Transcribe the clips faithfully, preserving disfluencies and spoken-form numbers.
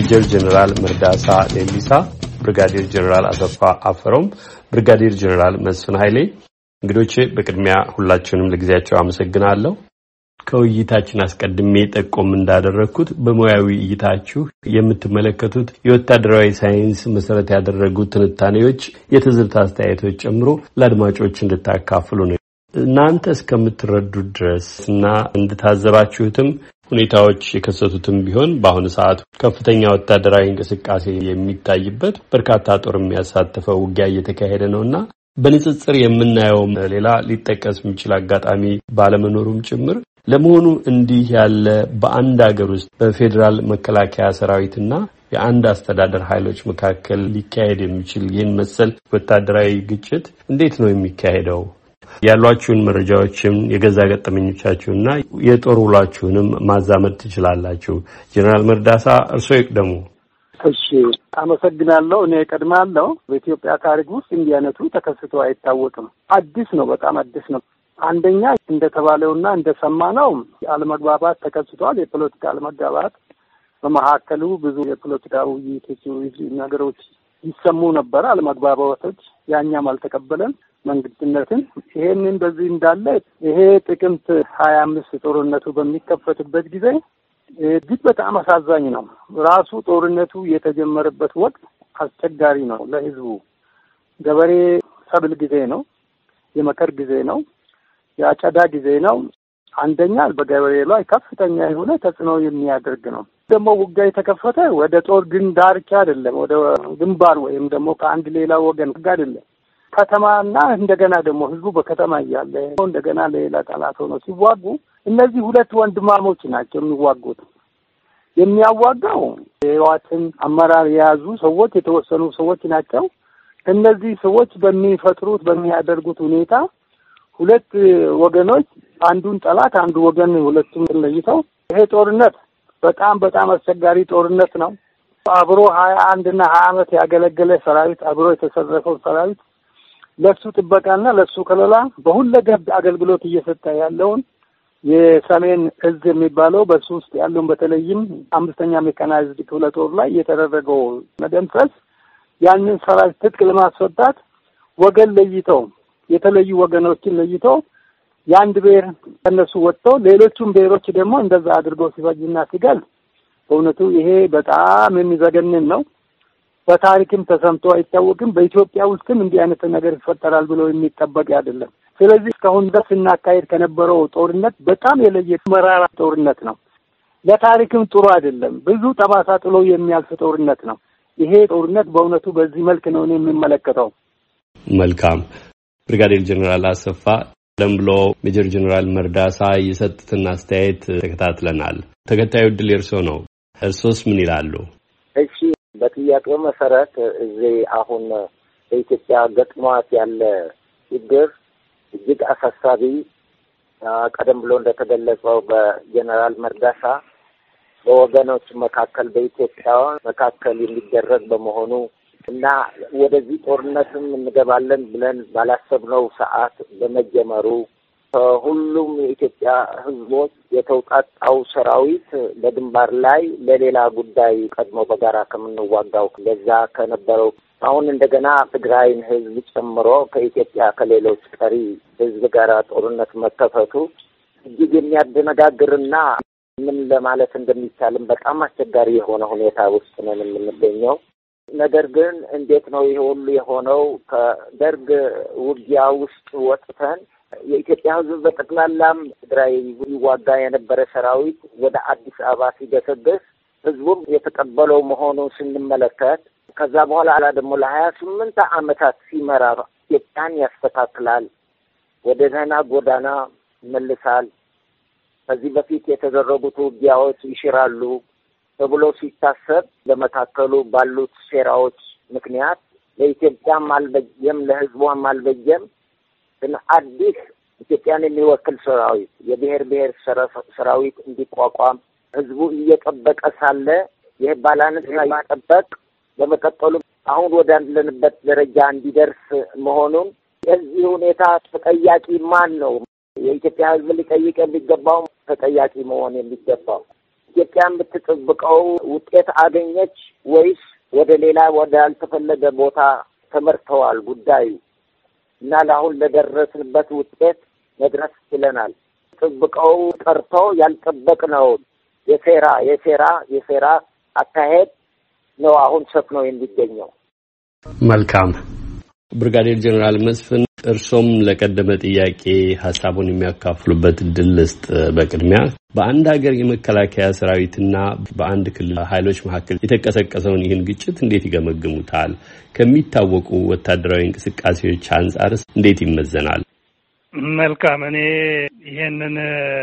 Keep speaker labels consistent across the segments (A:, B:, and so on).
A: ሜጀር ጀነራል መርዳሳ ሌሊሳ፣ ብርጋዴር ጀነራል አሰፋ አፈሮም፣ ብርጋዴር ጀነራል መስፍን ኃይሌ እንግዶቼ በቅድሚያ ሁላችሁንም ለጊዜያቸው አመሰግናለሁ። ከውይይታችን አስቀድሜ ጠቆም እንዳደረኩት በሙያዊ እይታችሁ የምትመለከቱት የወታደራዊ ሳይንስ መሰረት ያደረጉ ትንታኔዎች፣ የትዝብት አስተያየቶች ጨምሮ ለአድማጮች እንድታካፍሉ ነው። እናንተ እስከምትረዱት ድረስ እና እንድታዘባችሁትም ሁኔታዎች የከሰቱትም ቢሆን በአሁኑ ሰዓት ከፍተኛ ወታደራዊ እንቅስቃሴ የሚታይበት በርካታ ጦር የሚያሳትፈው ውጊያ እየተካሄደ ነውና በንጽጽር የምናየው ሌላ ሊጠቀስ የሚችል አጋጣሚ ባለመኖሩም ጭምር ለመሆኑ እንዲህ ያለ በአንድ ሀገር ውስጥ በፌዴራል መከላከያ ሰራዊትና የአንድ አስተዳደር ኃይሎች መካከል ሊካሄድ የሚችል ይህን መሰል ወታደራዊ ግጭት እንዴት ነው የሚካሄደው? ያሏችሁን መረጃዎችም የገዛ ገጠመኞቻችሁና የጦር ውሏችሁንም ማዛመድ ትችላላችሁ። ጀነራል መርዳሳ እርስዎ ይቅደሙ።
B: እሺ፣ አመሰግናለሁ። እኔ እቀድማለሁ። በኢትዮጵያ ታሪክ ውስጥ እንዲህ አይነቱ ተከስቶ አይታወቅም። አዲስ ነው፣ በጣም አዲስ ነው። አንደኛ እንደተባለውና እንደሰማነው አለመግባባት ተከስቷል። የፖለቲካ አለመግባባት በመካከሉ ብዙ የፖለቲካ ውይይቶች ነገሮች ይሰሙ ነበር። አለመግባባቶች ያኛም አልተቀበለም መንግስትነትን። ይሄንን በዚህ እንዳለ ይሄ ጥቅምት ሀያ አምስት ጦርነቱ በሚከፈትበት ጊዜ እጅግ በጣም አሳዛኝ ነው። ራሱ ጦርነቱ የተጀመረበት ወቅት አስቸጋሪ ነው ለህዝቡ። ገበሬ ሰብል ጊዜ ነው፣ የመከር ጊዜ ነው፣ የአጨዳ ጊዜ ነው። አንደኛ በገበሬ ላይ ከፍተኛ የሆነ ተጽዕኖ የሚያደርግ ነው። ደግሞ ውጊያ የተከፈተ ወደ ጦር ግንባር አይደለም፣ ወደ ግንባር ወይም ደግሞ ከአንድ ሌላ ወገን አይደለም። ከተማና እንደገና ደግሞ ህዝቡ በከተማ እያለ እንደገና ሌላ ጠላት ሆኖ ሲዋጉ እነዚህ ሁለት ወንድማሞች ናቸው የሚዋጉት። የሚያዋጋው የህወሓትን አመራር የያዙ ሰዎች የተወሰኑ ሰዎች ናቸው። እነዚህ ሰዎች በሚፈጥሩት በሚያደርጉት ሁኔታ ሁለት ወገኖች አንዱን ጠላት አንዱ ወገን ሁለቱም ለይተው ይሄ ጦርነት በጣም በጣም አስቸጋሪ ጦርነት ነው። አብሮ ሀያ አንድ እና ሀያ አመት ያገለገለ ሰራዊት አብሮ የተሰረፈው ሰራዊት ለሱ ጥበቃና ለሱ ከለላ በሁለገብ አገልግሎት እየሰጠ ያለውን የሰሜን እዝ የሚባለው በሱ ውስጥ ያለውን በተለይም አምስተኛ ሜካናይዝድ ክፍለ ጦር ላይ የተደረገው መደምሰስ ያንን ሰራዊት ትጥቅ ለማስወጣት ወገን ለይተው የተለዩ ወገኖችን ለይተው የአንድ ብሔር ከነሱ ወጥተው ሌሎቹም ብሔሮች ደግሞ እንደዛ አድርገው ሲፈጅና ሲገል በእውነቱ ይሄ በጣም የሚዘገንን ነው። በታሪክም ተሰምቶ አይታወቅም። በኢትዮጵያ ውስጥም እንዲህ አይነት ነገር ይፈጠራል ብሎ የሚጠበቅ አይደለም። ስለዚህ እስካሁን ድረስ እናካሄድ ከነበረው ጦርነት በጣም የለየ መራራ ጦርነት ነው። ለታሪክም ጥሩ አይደለም። ብዙ ጠባሳ ጥሎ የሚያልፍ ጦርነት ነው። ይሄ ጦርነት በእውነቱ በዚህ መልክ ነው የሚመለከተው።
A: መልካም። ብርጋዴር ጀነራል አሰፋ ቀደም ብሎ ሜጀር ጀነራል መርዳሳ የሰጡትን አስተያየት ተከታትለናል። ተከታዩ ዕድል የእርስዎ ነው። እርሶስ ምን ይላሉ?
C: እሺ፣ በጥያቄው መሰረት እዚህ አሁን በኢትዮጵያ ገጥሟት ያለ ችግር እጅግ አሳሳቢ፣ ቀደም ብሎ እንደተገለጸው በጀነራል መርዳሳ በወገኖች መካከል በኢትዮጵያውያን መካከል የሚደረግ በመሆኑ እና ወደዚህ ጦርነትም እንገባለን ብለን ባላሰብነው ሰዓት በመጀመሩ ሁሉም የኢትዮጵያ ሕዝቦች የተውጣጣው ሰራዊት በግንባር ላይ ለሌላ ጉዳይ ቀድሞ በጋራ ከምንዋጋው ለዛ ከነበረው አሁን እንደገና ትግራይን ሕዝብ ጨምሮ ከኢትዮጵያ ከሌሎች ቀሪ ሕዝብ ጋር ጦርነት መከፈቱ እጅግ የሚያደነጋግርና ምን ለማለት እንደሚቻልም በጣም አስቸጋሪ የሆነ ሁኔታ ውስጥ ነን የምንገኘው። ነገር ግን እንዴት ነው ይሄ ሁሉ የሆነው? ከደርግ ውጊያ ውስጥ ወጥተን የኢትዮጵያ ሕዝብ በጠቅላላም ትግራይ ይዋጋ የነበረ ሰራዊት ወደ አዲስ አበባ ሲገሰግስ ሕዝቡም የተቀበለው መሆኑን ስንመለከት ከዛ በኋላ ደግሞ ለሀያ ስምንት ዓመታት ሲመራ ኢትዮጵያን ያስተካክላል፣ ወደ ደህና ጎዳና ይመልሳል፣ ከዚህ በፊት የተደረጉት ውጊያዎች ይሽራሉ ተብሎ ሲታሰብ በመካከሉ ባሉት ሴራዎች ምክንያት ለኢትዮጵያም አልበጀም ለሕዝቧም አልበጀም። ግን አዲስ ኢትዮጵያን የሚወክል ሰራዊት የብሔር ብሔር ሰራዊት እንዲቋቋም ሕዝቡ እየጠበቀ ሳለ ይህ ባላንስ ሳይጠበቅ በመቀጠሉ አሁን ወዳለንበት ደረጃ እንዲደርስ መሆኑን የዚህ ሁኔታ ተጠያቂ ማን ነው? የኢትዮጵያ ሕዝብ ሊጠይቅ የሚገባው ተጠያቂ መሆን የሚገባው ኢትዮጵያ የምትጠብቀው ውጤት አገኘች ወይስ ወደ ሌላ ወደ ያልተፈለገ ቦታ ተመርተዋል ጉዳዩ? እና ለአሁን ለደረስንበት ውጤት መድረስ ችለናል። ጥብቀው ቀርቶ ያልጠበቅነው የሴራ የሴራ የሴራ አካሄድ ነው አሁን ሰፍኖ የሚገኘው።
A: መልካም ብርጋዴር ጀነራል መስፍን እርሶም ለቀደመ ጥያቄ ሐሳቡን የሚያካፍሉበት ድል ልስጥ። በቅድሚያ በአንድ ሀገር የመከላከያ ሰራዊትና በአንድ ክልል ኃይሎች መካከል የተቀሰቀሰውን ይህን ግጭት እንዴት ይገመግሙታል? ከሚታወቁ ወታደራዊ እንቅስቃሴዎች አንጻርስ እንዴት ይመዘናል?
D: መልካም እኔ ይሄንን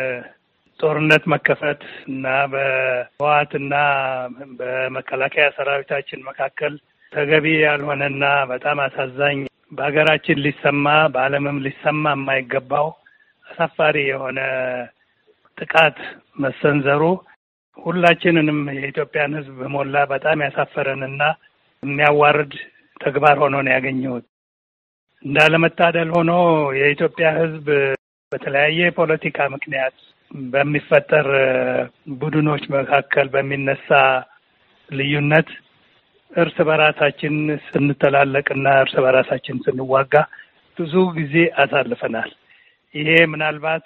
D: ጦርነት መከፈት እና በህወሓትና በመከላከያ ሰራዊታችን መካከል ተገቢ ያልሆነና በጣም አሳዛኝ በሀገራችን ሊሰማ በዓለምም ሊሰማ የማይገባው አሳፋሪ የሆነ ጥቃት መሰንዘሩ ሁላችንንም የኢትዮጵያን ሕዝብ በሞላ በጣም ያሳፈረንና የሚያዋርድ ተግባር ሆኖ ነው ያገኘሁት። እንዳለመታደል ሆኖ የኢትዮጵያ ሕዝብ በተለያየ የፖለቲካ ምክንያት በሚፈጠር ቡድኖች መካከል በሚነሳ ልዩነት እርስ በራሳችን ስንተላለቅና እርስ በራሳችን ስንዋጋ ብዙ ጊዜ አሳልፈናል። ይሄ ምናልባት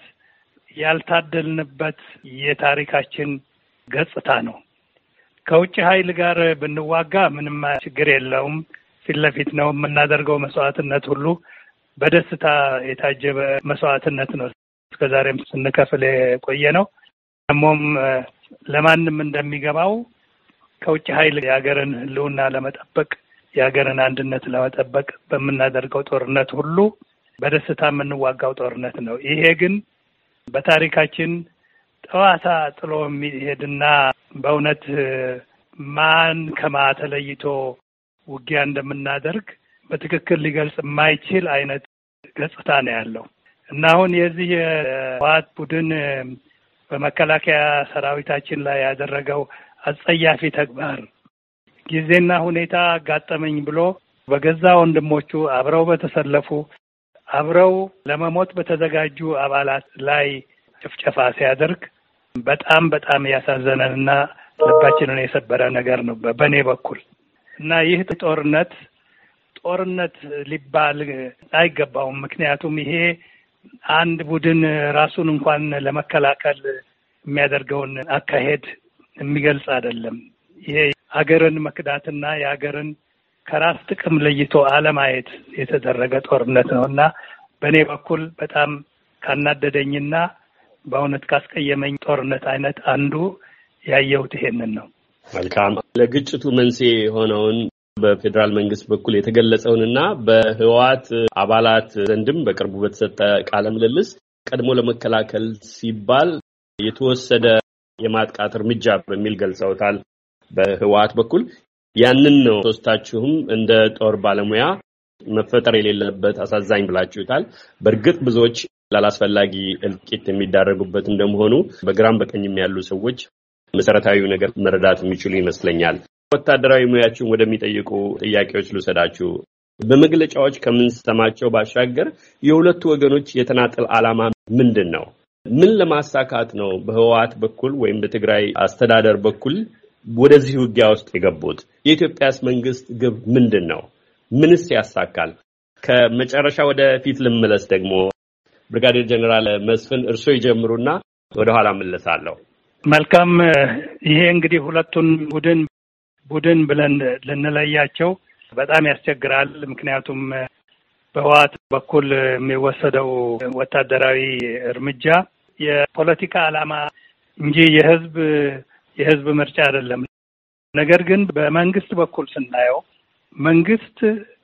D: ያልታደልንበት የታሪካችን ገጽታ ነው። ከውጭ ኃይል ጋር ብንዋጋ ምንም ችግር የለውም። ፊት ለፊት ነው የምናደርገው። መስዋዕትነት ሁሉ በደስታ የታጀበ መስዋዕትነት ነው እስከዛሬም ስንከፍል የቆየ ነው። ደግሞም ለማንም እንደሚገባው ከውጭ ኃይል የሀገርን ህልውና ለመጠበቅ የሀገርን አንድነት ለመጠበቅ በምናደርገው ጦርነት ሁሉ በደስታ የምንዋጋው ጦርነት ነው። ይሄ ግን በታሪካችን ጠዋታ ጥሎ የሚሄድና በእውነት ማን ከማ ተለይቶ ውጊያ እንደምናደርግ በትክክል ሊገልጽ የማይችል አይነት ገጽታ ነው ያለው እና አሁን የዚህ የህወሓት ቡድን በመከላከያ ሰራዊታችን ላይ ያደረገው አጸያፊ ተግባር ጊዜና ሁኔታ አጋጠመኝ ብሎ በገዛ ወንድሞቹ አብረው በተሰለፉ አብረው ለመሞት በተዘጋጁ አባላት ላይ ጭፍጨፋ ሲያደርግ በጣም በጣም ያሳዘነንና ልባችንን የሰበረ ነገር ነው በእኔ በኩል እና ይህ ጦርነት ጦርነት ሊባል አይገባውም። ምክንያቱም ይሄ አንድ ቡድን ራሱን እንኳን ለመከላከል የሚያደርገውን አካሄድ የሚገልጽ አይደለም። ይሄ ሀገርን መክዳትና የሀገርን ከራስ ጥቅም ለይቶ አለማየት የተደረገ ጦርነት ነውና በእኔ በኩል በጣም ካናደደኝና በእውነት ካስቀየመኝ ጦርነት አይነት አንዱ ያየሁት ይሄንን ነው።
A: መልካም ለግጭቱ መንስኤ የሆነውን በፌደራል መንግስት በኩል የተገለጸውንና በህወሓት አባላት ዘንድም በቅርቡ በተሰጠ ቃለ ምልልስ ቀድሞ ለመከላከል ሲባል የተወሰደ የማጥቃት እርምጃ በሚል ገልጸውታል። በህወሓት በኩል ያንን ነው ሶስታችሁም እንደ ጦር ባለሙያ መፈጠር የሌለበት አሳዛኝ ብላችሁታል። በእርግጥ ብዙዎች ላላስፈላጊ እልቂት የሚዳረጉበት እንደመሆኑ በግራም በቀኝም ያሉ ሰዎች መሰረታዊ ነገር መረዳት የሚችሉ ይመስለኛል። ወታደራዊ ሙያችሁን ወደሚጠይቁ ጥያቄዎች ልውሰዳችሁ። በመግለጫዎች ከምንሰማቸው ባሻገር የሁለቱ ወገኖች የተናጠል ዓላማ ምንድን ነው? ምን ለማሳካት ነው በህወሓት በኩል ወይም በትግራይ አስተዳደር በኩል ወደዚህ ውጊያ ውስጥ የገቡት? የኢትዮጵያስ መንግስት ግብ ምንድን ነው? ምንስ ያሳካል? ከመጨረሻ ወደ ፊት ልመለስ። ደግሞ ብርጋዴር ጀነራል መስፍን እርስዎ ይጀምሩና ወደ ኋላ መለሳለሁ።
D: መልካም። ይሄ እንግዲህ ሁለቱን ቡድን ቡድን ብለን ልንለያቸው በጣም ያስቸግራል። ምክንያቱም በህወሓት በኩል የሚወሰደው ወታደራዊ እርምጃ የፖለቲካ ዓላማ እንጂ የህዝብ የህዝብ ምርጫ አይደለም። ነገር ግን በመንግስት በኩል ስናየው መንግስት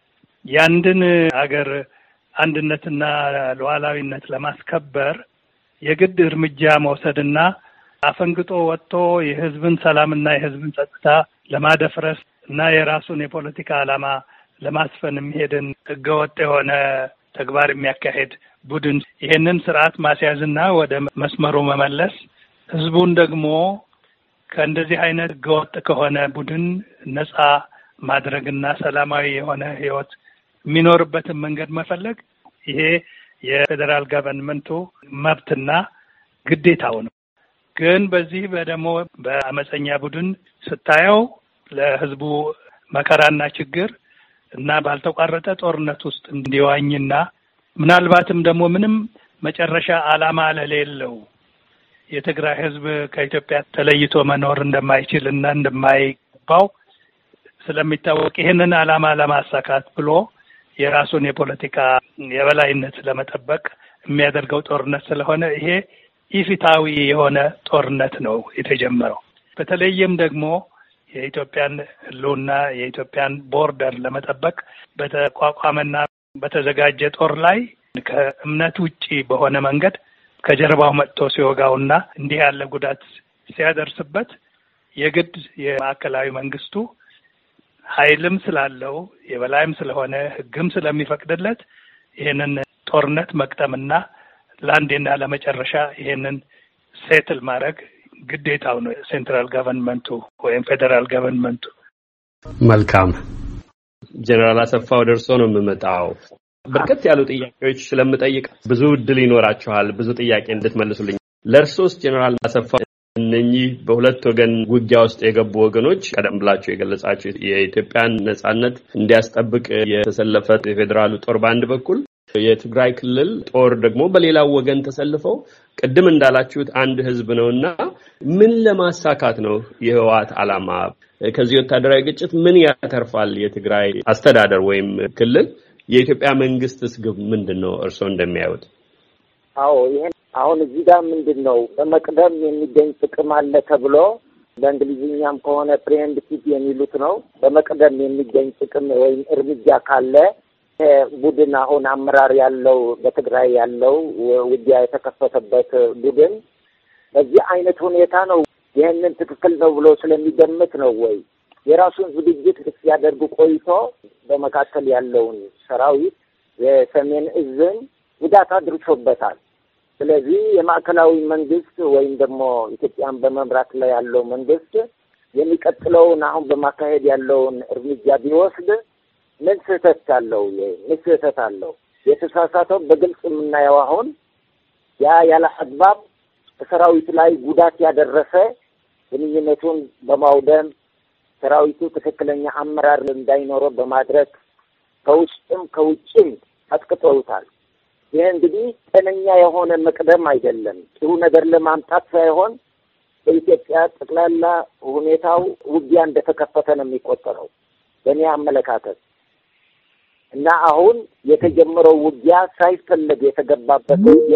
D: ያንድን ሀገር አንድነትና ሉዓላዊነት ለማስከበር የግድ እርምጃ መውሰድና አፈንግጦ ወጥቶ የህዝብን ሰላምና የህዝብን ጸጥታ ለማደፍረስ እና የራሱን የፖለቲካ ዓላማ ለማስፈን የሚሄድን ህገወጥ የሆነ ተግባር የሚያካሄድ ቡድን ይሄንን ስርዓት ማስያዝና ወደ መስመሩ መመለስ፣ ህዝቡን ደግሞ ከእንደዚህ አይነት ህገወጥ ከሆነ ቡድን ነፃ ማድረግና ሰላማዊ የሆነ ህይወት የሚኖርበትን መንገድ መፈለግ ይሄ የፌደራል ገቨርንመንቱ መብትና ግዴታው ነው። ግን በዚህ በደሞ በአመፀኛ ቡድን ስታየው ለህዝቡ መከራና ችግር እና ባልተቋረጠ ጦርነት ውስጥ እንዲዋኝና ምናልባትም ደግሞ ምንም መጨረሻ ዓላማ ለሌለው የትግራይ ህዝብ ከኢትዮጵያ ተለይቶ መኖር እንደማይችልና እንደማይባው ስለሚታወቅ ይሄንን ዓላማ ለማሳካት ብሎ የራሱን የፖለቲካ የበላይነት ለመጠበቅ የሚያደርገው ጦርነት ስለሆነ ይሄ ኢፍትሃዊ የሆነ ጦርነት ነው የተጀመረው። በተለይም ደግሞ የኢትዮጵያን ህልውና የኢትዮጵያን ቦርደር ለመጠበቅ በተቋቋመና በተዘጋጀ ጦር ላይ ከእምነት ውጪ በሆነ መንገድ ከጀርባው መጥቶ ሲወጋውና እንዲህ ያለ ጉዳት ሲያደርስበት የግድ የማዕከላዊ መንግስቱ ኃይልም ስላለው የበላይም ስለሆነ ህግም ስለሚፈቅድለት ይሄንን ጦርነት መቅጠምና ለአንዴና ለመጨረሻ ይሄንን ሴትል ማድረግ ግዴታው ነው ሴንትራል ገቨርንመንቱ ወይም ፌደራል ገቨርንመንቱ። መልካም
A: ጀነራል አሰፋው ደርሶ ነው የምመጣው። በርከት ያሉ ጥያቄዎች ስለምጠይቅ ብዙ እድል ይኖራችኋል ብዙ ጥያቄ እንድትመልሱልኝ። ለርሶስ ጀነራል አሰፋው እነኚህ በሁለት ወገን ውጊያ ውስጥ የገቡ ወገኖች ቀደም ብላችሁ የገለጻችሁ የኢትዮጵያን ነጻነት እንዲያስጠብቅ የተሰለፈ የፌደራሉ ጦር ባንድ በኩል የትግራይ ክልል ጦር ደግሞ በሌላው ወገን ተሰልፈው ቅድም እንዳላችሁት አንድ ህዝብ ነውና ምን ለማሳካት ነው የህወሓት ዓላማ? ከዚህ ወታደራዊ ግጭት ምን ያተርፋል የትግራይ አስተዳደር ወይም ክልል? የኢትዮጵያ መንግስትስ ግብ ምንድነው እርስዎ እንደሚያዩት?
C: አዎ ይሄን አሁን እዚህ ጋር ምንድነው በመቅደም የሚገኝ ጥቅም አለ ተብሎ በእንግሊዝኛም ከሆነ ፕሪኤምፕቲቭ የሚሉት ነው። በመቅደም የሚገኝ ጥቅም ወይም እርምጃ ካለ ቡድን አሁን አመራር ያለው በትግራይ ያለው ውጊያ የተከፈተበት ቡድን በዚህ አይነት ሁኔታ ነው ይሄንን ትክክል ነው ብሎ ስለሚገምት ነው ወይ የራሱን ዝግጅት ሲያደርጉ ቆይቶ በመካከል ያለውን ሰራዊት የሰሜን እዝን ጉዳት አድርሶበታል። ስለዚህ የማዕከላዊ መንግስት ወይም ደግሞ ኢትዮጵያን በመምራት ላይ ያለው መንግስት የሚቀጥለውን አሁን በማካሄድ ያለውን እርምጃ ቢወስድ ምን ስህተት አለው? ምን ስህተት አለው? የተሳሳተው በግልጽ የምናየው አሁን ያ ያለ አግባብ ሰራዊት ላይ ጉዳት ያደረሰ ግንኙነቱን በማውደም ሰራዊቱ ትክክለኛ አመራር እንዳይኖረው በማድረግ ከውስጥም ከውጭም አጥቅተውታል። ይሄ እንግዲህ ጤነኛ የሆነ መቅደም አይደለም። ጥሩ ነገር ለማምጣት ሳይሆን በኢትዮጵያ ጠቅላላ ሁኔታው ውጊያ እንደተከፈተ ነው የሚቆጠረው በእኔ አመለካከት። እና አሁን የተጀመረው ውጊያ ሳይፈለግ የተገባበት ውጊያ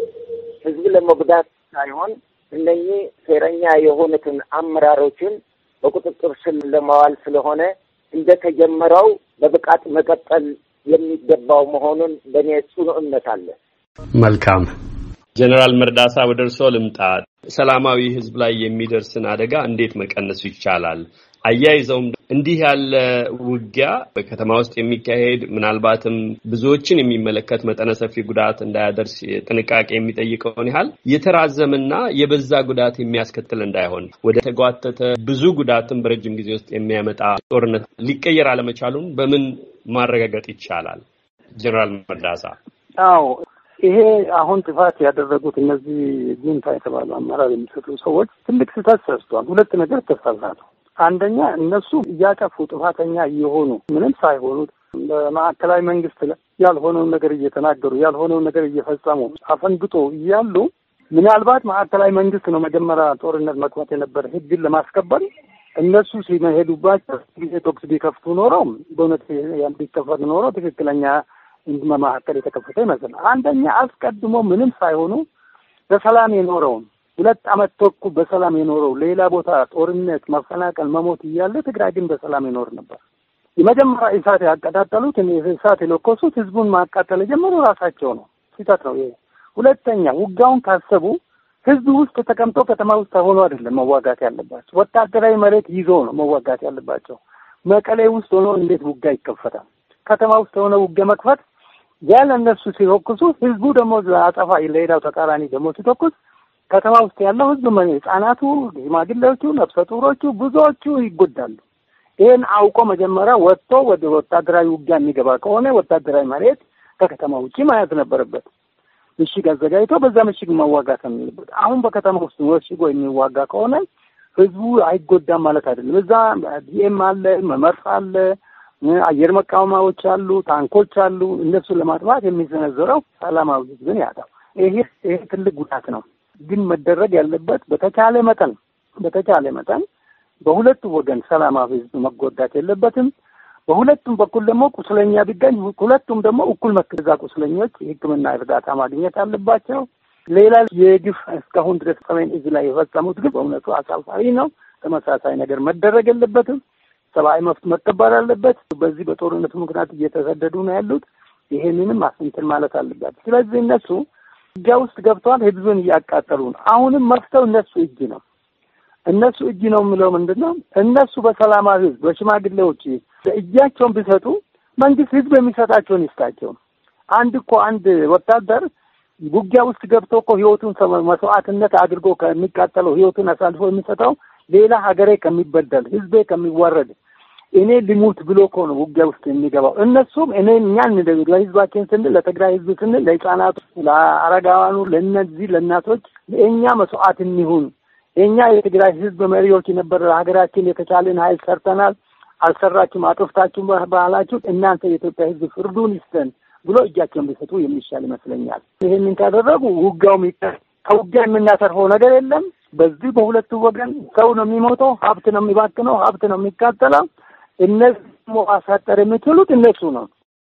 C: ህዝብ ለመጉዳት ሳይሆን እነኚህ ሴረኛ የሆኑትን አመራሮችን በቁጥጥር ስር ለማዋል ስለሆነ እንደተጀመረው በብቃት መቀጠል የሚገባው መሆኑን በእኔ ጽኑ እምነት አለ።
A: መልካም ጀነራል መርዳሳ ወደ እርስዎ ልምጣ። ሰላማዊ ህዝብ ላይ የሚደርስን አደጋ እንዴት መቀነስ ይቻላል? አያይዘውም እንዲህ ያለ ውጊያ በከተማ ውስጥ የሚካሄድ ምናልባትም ብዙዎችን የሚመለከት መጠነ ሰፊ ጉዳት እንዳያደርስ ጥንቃቄ የሚጠይቀውን ያህል የተራዘመና የበዛ ጉዳት የሚያስከትል እንዳይሆን ወደ ተጓተተ ብዙ ጉዳትን በረጅም ጊዜ ውስጥ የሚያመጣ ጦርነት ሊቀየር አለመቻሉን በምን ማረጋገጥ ይቻላል? ጀነራል መርዳሳ።
B: አዎ ይሄ አሁን ጥፋት ያደረጉት እነዚህ ጁንታ የተባሉ አመራር የሚሰጡ ሰዎች ትልቅ ስህተት ሰርተዋል። ሁለት ነገር ተሳሳቱ። አንደኛ እነሱ እያጠፉ ጥፋተኛ እየሆኑ ምንም ሳይሆኑ በማዕከላዊ መንግስት ያልሆነውን ነገር እየተናገሩ ያልሆነውን ነገር እየፈጸሙ አፈንግጦ እያሉ ምናልባት ማዕከላዊ መንግስት ነው መጀመሪያ ጦርነት መክፈት የነበረ ህግን ለማስከበር እነሱ ሲመሄዱባቸው ጊዜ ቶክስ ቢከፍቱ ኖረው በእውነት ቢከፈት ኖረው ትክክለኛ ማዕከል የተከፈተ ይመስላል። አንደኛ አስቀድሞ ምንም ሳይሆኑ በሰላም የኖረው ሁለት አመት ተኩል በሰላም የኖረው ሌላ ቦታ ጦርነት መፈናቀል መሞት እያለ ትግራይ ግን በሰላም ይኖር ነበር። የመጀመሪያ እሳት ያቀጣጠሉት እሳት የለኮሱት ህዝቡን ማቃጠል የጀመሩ ራሳቸው ነው። ስህተት ነው ይሄ። ሁለተኛ ውጋውን ካሰቡ ህዝብ ውስጥ ተቀምጦ ከተማ ውስጥ ሆኖ አይደለም መዋጋት ያለባቸው፣ ወታደራዊ መሬት ይዞ ነው መዋጋት ያለባቸው። መቀሌ ውስጥ ሆኖ እንዴት ውጋ ይከፈታል? ከተማ ውስጥ ሆኖ ውጋ መክፈት ያለ እነሱ ሲተኩሱ ህዝቡ ደግሞ አጠፋ ለሌላው ተቃራኒ ደግሞ ሲተኩስ ከተማ ውስጥ ያለው ህዝብ ምን ህፃናቱ፣ ሽማግሌዎቹ፣ ነፍሰ ጡሮቹ ብዙዎቹ ይጎዳሉ። ይሄን አውቆ መጀመሪያ ወጥቶ ወደ ወታደራዊ ውጊያ የሚገባ ከሆነ ወታደራዊ መሬት ከከተማ ውጪ ማያዝ ነበረበት። ምሽግ አዘጋጅቶ በዛ ምሽግ መዋጋት አለበት። አሁን በከተማ ውስጥ ወሽጎ የሚዋጋ ከሆነ ህዝቡ አይጎዳም ማለት አይደለም። እዛ ዲኤም አለ፣ መመርፍ አለ፣ አየር መቃወሚያዎች አሉ፣ ታንኮች አሉ። እነሱ ለማጥፋት የሚዘነዘረው ሰላማዊ ህዝብን ያጣው ይሄ ይሄ ትልቅ ጉዳት ነው። ግን መደረግ ያለበት በተቻለ መጠን በተቻለ መጠን በሁለቱ ወገን ሰላማዊ ህዝብ መጎዳት የለበትም። በሁለቱም በኩል ደግሞ ቁስለኛ ቢገኝ ሁለቱም ደግሞ እኩል መከዛ ቁስለኞች የሕክምና እርዳታ ማግኘት አለባቸው። ሌላ የግፍ እስካሁን ድረስ ሰሜን እዝ ላይ የፈጸሙት ግን በእውነቱ አሳፋሪ ነው። ተመሳሳይ ነገር መደረግ የለበትም። ሰብአዊ መብት መከበር አለበት። በዚህ በጦርነቱ ምክንያት እየተሰደዱ ነው ያሉት። ይሄንንም አስንትን ማለት አለባቸው። ስለዚህ እነሱ ውጊያ ውስጥ ገብተዋል። ህዝብን እያቃጠሉ ነው። አሁንም መፍተው እነሱ እጅ ነው እነሱ እጅ ነው የሚለው ምንድነው? እነሱ በሰላማዊ ህዝብ በሽማግሌዎች እጃቸውን ቢሰጡ መንግስት ህዝብ የሚሰጣቸውን ይስጣቸው። አንድ እኮ አንድ ወታደር ውጊያ ውስጥ ገብቶ እኮ ህይወቱን መስዋዕትነት አድርጎ ከሚቃጠለው ህይወቱን አሳልፎ የሚሰጠው ሌላ ሀገሬ ከሚበደል ህዝቤ ከሚዋረድ እኔ ልሙት ብሎ እኮ ነው ውጊያ ውስጥ የሚገባው። እነሱም እኔ እኛን ለህዝባችን ስንል ለትግራይ ህዝብ ስንል ለህፃናቱ፣ ለአረጋውያኑ፣ ለእነዚህ ለእናቶች ለእኛ መስዋዕት እንሁን። እኛ የትግራይ ህዝብ መሪዎች የነበረ ሀገራችን የተቻለን ኃይል ሰርተናል፣ አልሰራችሁም፣ አጥፍታችሁ ባህላችሁ እናንተ የኢትዮጵያ ህዝብ ፍርዱን ይስጠን ብሎ እጃቸውን ቢሰጡ የሚሻል ይመስለኛል። ይሄንን ካደረጉ ውጊያው ከውጊያ የምናተርፈው ነገር የለም። በዚህ በሁለቱ ወገን ሰው ነው የሚሞተው፣ ሀብት ነው የሚባክነው፣ ሀብት ነው የሚቃጠለው። እነዚህ ማሳጠር የሚችሉት እነሱ ነው።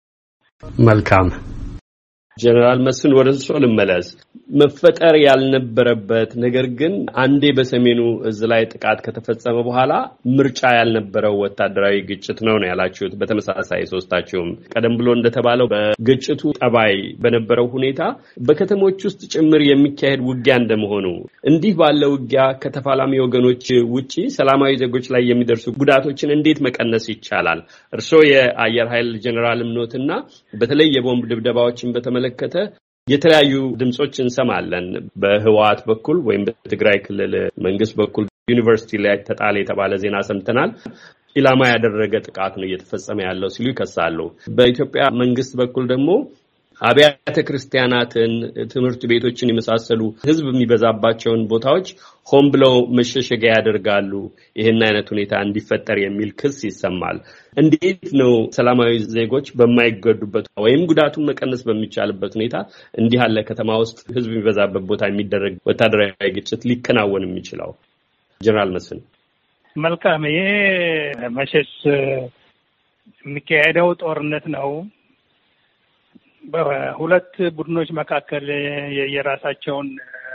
A: መልካም ጀነራል መስፍን ወደ እርሶ ልመለስ። መፈጠር ያልነበረበት ነገር ግን አንዴ በሰሜኑ እዝ ላይ ጥቃት ከተፈጸመ በኋላ ምርጫ ያልነበረው ወታደራዊ ግጭት ነው ነው ያላችሁት። በተመሳሳይ ሶስታችሁም ቀደም ብሎ እንደተባለው በግጭቱ ጠባይ በነበረው ሁኔታ በከተሞች ውስጥ ጭምር የሚካሄድ ውጊያ እንደመሆኑ እንዲህ ባለ ውጊያ ከተፋላሚ ወገኖች ውጪ ሰላማዊ ዜጎች ላይ የሚደርሱ ጉዳቶችን እንዴት መቀነስ ይቻላል? እርሶ የአየር ኃይል ጀነራልም ኖትና በተለይ የቦምብ ድብደባዎችን በተመለከተ የተለያዩ ድምጾች እንሰማለን። በህወሓት በኩል ወይም በትግራይ ክልል መንግስት በኩል ዩኒቨርሲቲ ላይ ተጣለ የተባለ ዜና ሰምተናል። ኢላማ ያደረገ ጥቃት ነው እየተፈጸመ ያለው ሲሉ ይከሳሉ። በኢትዮጵያ መንግስት በኩል ደግሞ አብያተ ክርስቲያናትን፣ ትምህርት ቤቶችን የመሳሰሉ ህዝብ የሚበዛባቸውን ቦታዎች ሆን ብለው መሸሸጊያ ያደርጋሉ፣ ይሄን አይነት ሁኔታ እንዲፈጠር የሚል ክስ ይሰማል። እንዴት ነው ሰላማዊ ዜጎች በማይገዱበት ወይም ጉዳቱን መቀነስ በሚቻልበት ሁኔታ እንዲህ ያለ ከተማ ውስጥ ህዝብ የሚበዛበት ቦታ የሚደረግ ወታደራዊ ግጭት ሊከናወን የሚችለው? ጀነራል መስፍን።
D: መልካም። ይሄ መቼስ የሚካሄደው ጦርነት ነው። በሁለት ቡድኖች መካከል የራሳቸውን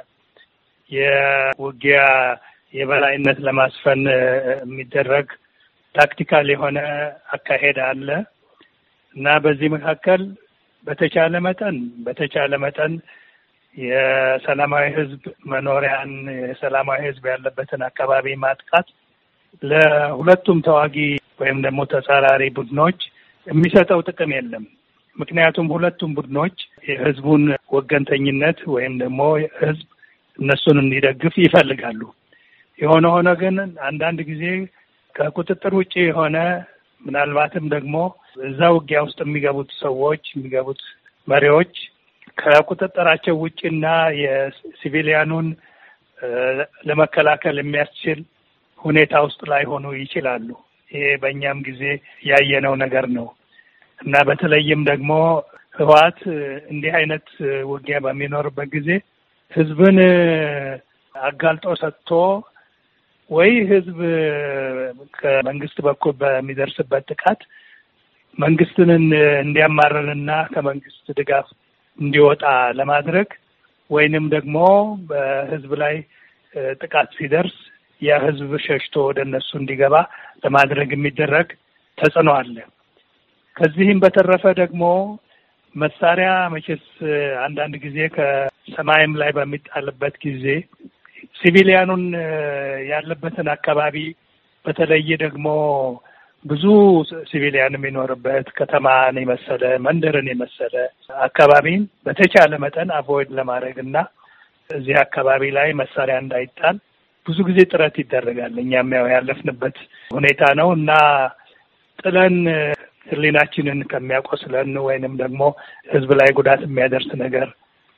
D: የውጊያ የበላይነት ለማስፈን የሚደረግ ታክቲካል የሆነ አካሄድ አለ እና በዚህ መካከል በተቻለ መጠን በተቻለ መጠን የሰላማዊ ህዝብ መኖሪያን የሰላማዊ ህዝብ ያለበትን አካባቢ ማጥቃት ለሁለቱም ተዋጊ ወይም ደግሞ ተጻራሪ ቡድኖች የሚሰጠው ጥቅም የለም። ምክንያቱም ሁለቱም ቡድኖች የህዝቡን ወገንተኝነት ወይም ደግሞ ህዝብ እነሱን እንዲደግፍ ይፈልጋሉ። የሆነ ሆነ ግን አንዳንድ ጊዜ ከቁጥጥር ውጪ የሆነ ምናልባትም ደግሞ እዛ ውጊያ ውስጥ የሚገቡት ሰዎች የሚገቡት መሪዎች ከቁጥጥራቸው ውጪና የሲቪሊያኑን ለመከላከል የሚያስችል ሁኔታ ውስጥ ላይ ሆኑ ይችላሉ። ይሄ በእኛም ጊዜ ያየነው ነገር ነው እና በተለይም ደግሞ ህወሓት እንዲህ አይነት ውጊያ በሚኖርበት ጊዜ ህዝብን አጋልጦ ሰጥቶ ወይ ህዝብ ከመንግስት በኩል በሚደርስበት ጥቃት መንግስትን እንዲያማርርና ከመንግስት ድጋፍ እንዲወጣ ለማድረግ ወይንም ደግሞ በህዝብ ላይ ጥቃት ሲደርስ ያ ህዝብ ሸሽቶ ወደ እነሱ እንዲገባ ለማድረግ የሚደረግ ተጽዕኖ አለ። ከዚህም በተረፈ ደግሞ መሳሪያ መቼስ አንዳንድ ጊዜ ከሰማይም ላይ በሚጣልበት ጊዜ ሲቪሊያኑን ያለበትን አካባቢ በተለይ ደግሞ ብዙ ሲቪሊያን የሚኖርበት ከተማን የመሰለ መንደርን የመሰለ አካባቢን በተቻለ መጠን አቮይድ ለማድረግና እዚህ አካባቢ ላይ መሳሪያ እንዳይጣል ብዙ ጊዜ ጥረት ይደረጋል። እኛም ያው ያለፍንበት ሁኔታ ነው እና ጥለን ህሊናችንን ከሚያቆስለን ወይንም ደግሞ ህዝብ ላይ ጉዳት የሚያደርስ ነገር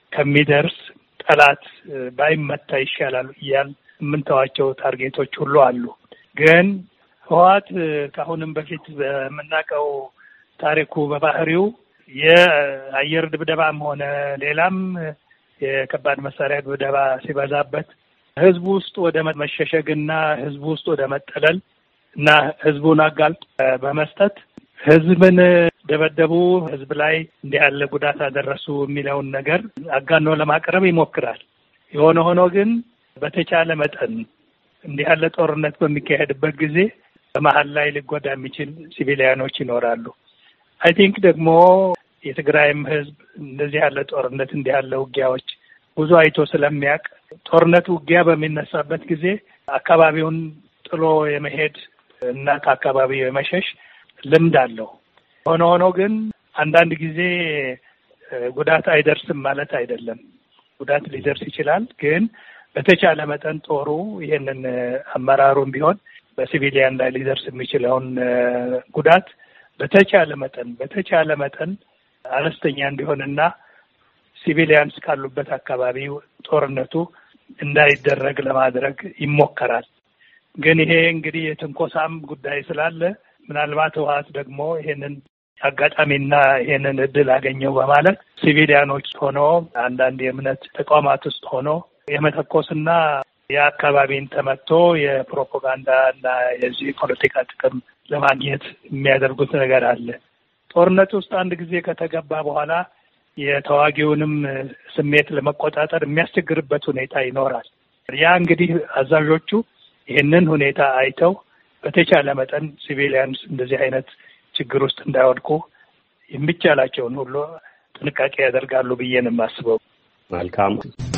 D: ከሚደርስ ጠላት ባይመታ ይሻላል እያል የምንተዋቸው ታርጌቶች ሁሉ አሉ። ግን ህወሓት ከአሁንም በፊት በምናውቀው ታሪኩ በባህሪው የአየር ድብደባም ሆነ ሌላም የከባድ መሳሪያ ድብደባ ሲበዛበት ህዝቡ ውስጥ ወደ መሸሸግና ህዝቡ ውስጥ ወደ መጠለል እና ህዝቡን አጋልጦ በመስጠት ህዝብን ደበደቡ፣ ህዝብ ላይ እንዲህ ያለ ጉዳት አደረሱ የሚለውን ነገር አጋኖ ለማቅረብ ይሞክራል። የሆነ ሆኖ ግን በተቻለ መጠን እንዲህ ያለ ጦርነት በሚካሄድበት ጊዜ በመሀል ላይ ሊጎዳ የሚችል ሲቪሊያኖች ይኖራሉ። አይ ቲንክ ደግሞ የትግራይም ህዝብ እንደዚህ ያለ ጦርነት እንዲህ ያለ ውጊያዎች ብዙ አይቶ ስለሚያውቅ ጦርነቱ ውጊያ በሚነሳበት ጊዜ አካባቢውን ጥሎ የመሄድ እና ከአካባቢው የመሸሽ ልምድ አለው። ሆኖ ሆኖ ግን አንዳንድ ጊዜ ጉዳት አይደርስም ማለት አይደለም። ጉዳት ሊደርስ ይችላል። ግን በተቻለ መጠን ጦሩ ይሄንን አመራሩም ቢሆን በሲቪሊያን ላይ ሊደርስ የሚችለውን ጉዳት በተቻለ መጠን በተቻለ መጠን አነስተኛ እንዲሆንና ሲቪሊያንስ ካሉበት አካባቢ ጦርነቱ እንዳይደረግ ለማድረግ ይሞከራል። ግን ይሄ እንግዲህ የትንኮሳም ጉዳይ ስላለ ምናልባት ህወሓት ደግሞ ይሄንን አጋጣሚና ይሄንን እድል አገኘው በማለት ሲቪሊያኖች ሆኖ አንዳንድ የእምነት ተቋማት ውስጥ ሆኖ የመተኮስና የአካባቢን ተመቶ የፕሮፓጋንዳ እና የዚህ ፖለቲካ ጥቅም ለማግኘት የሚያደርጉት ነገር አለ። ጦርነት ውስጥ አንድ ጊዜ ከተገባ በኋላ የተዋጊውንም ስሜት ለመቆጣጠር የሚያስቸግርበት ሁኔታ ይኖራል። ያ እንግዲህ አዛዦቹ ይህንን ሁኔታ አይተው በተቻለ መጠን ሲቪሊያንስ እንደዚህ አይነት ችግር ውስጥ እንዳይወድቁ የሚቻላቸውን ሁሉ ጥንቃቄ ያደርጋሉ ብዬ ነው የማስበው።
A: መልካም።